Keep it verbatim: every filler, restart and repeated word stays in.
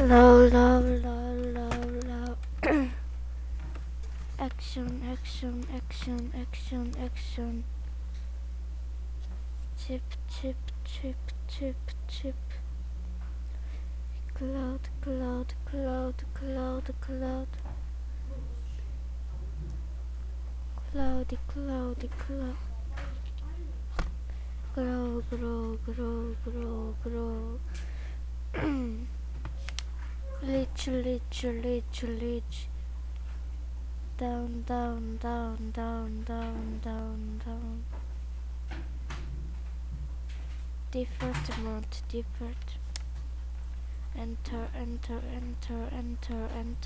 Low, low, low, low, low. Action, action, action, action, action. Chip, chip, chip, chip, chip. Cloud, cloud, cloud, cloud, cloud. Cloudy, cloudy, cloud. Grow, grow, grow, grow, grow. Lich, lich, lich, lich. Down, down, down, down, down, down, down. Different amount, different. Enter, enter, enter, enter, enter.